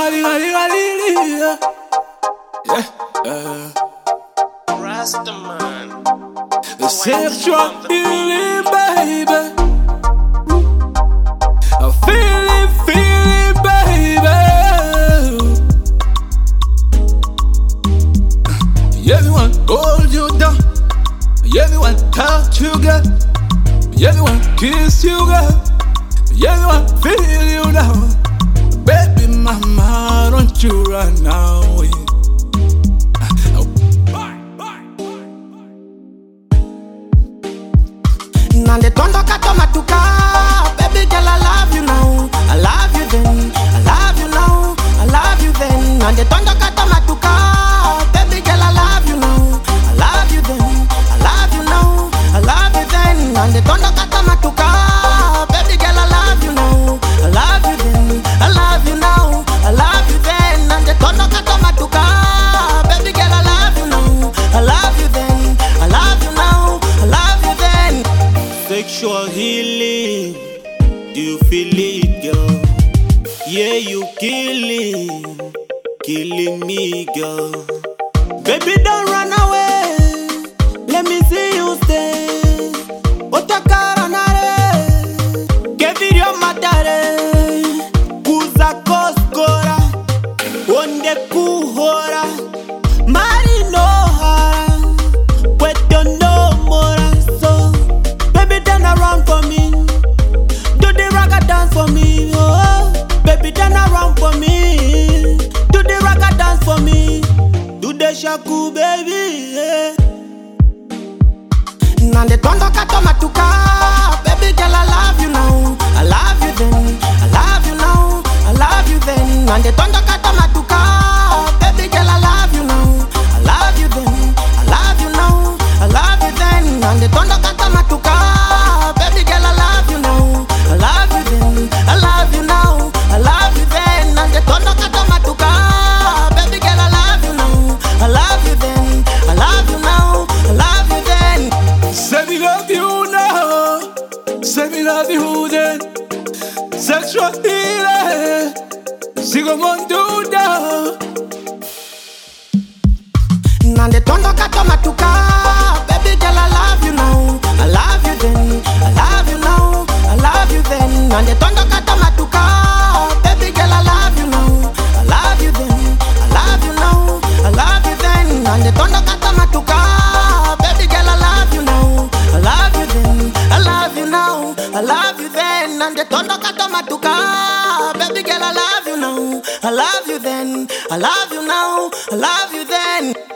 Rastaman. The sexual healing, baby. I feel it, baby. Everyone hold you down. Everyone touch you, girl. Everyone kiss you, girl. Everyone feel you down. Baby mama, don't you run away. Nande tondo kato matuka. Baby girl, I love you now. I love you then. I love you now. I love you then. Nande tondo kato matuka. Baby girl, I love you now. I love you then. I love you now. I love you then. Nande tondo kato matuka. Baby girl, I love you now. I love you then. I love you now. I love you then. Nande tondo kato matuka. Baby girl, I love you now. I love you then. I love you now. I love you then. Sexual healing. Do you feel it, girl? Yeah, you killing me, girl. Baby, don't run away. Let me see you stay. Otakara nare, que video matare. Kuza koskora, onde kuhora. Mari no hara, puesto no mora. So, baby, turn around for me. Do the ragga dance for me. Oh, baby, turn around for me. Do the ragga dance for me. Do the shaku, baby. Yeah. Nande tondo kato matuka. Baby girl, I love you now. I love you then. I love you now. I love you then. Nande tondo kato matuka. Baby girl, I love you now. I love you then. I love you now. I love you then. Nande tondo kato matuka. Baby girl, I love you now. I love you then. I love you now. I love you then. Nande tondo kato matuka. Baby girl, I love you now. I love you then. I love you now. I love you then. Say me love you now. Say me love you then. Sexual healing. Sigo monduda. Nande tondo kato matuka. Baby girl, I love you now. I love you then. I love you now. I love you then. Nande tondo kato matuka. Baby girl, I love you now. I love you then. I love you now. I love you then. Nande tondo kato matuka. Baby girl, I love you now. I love you then. I love you now. I love you then. Nande tondo kato matuka. Baby girl, I love you now. I love you then. I love you now. I love you then.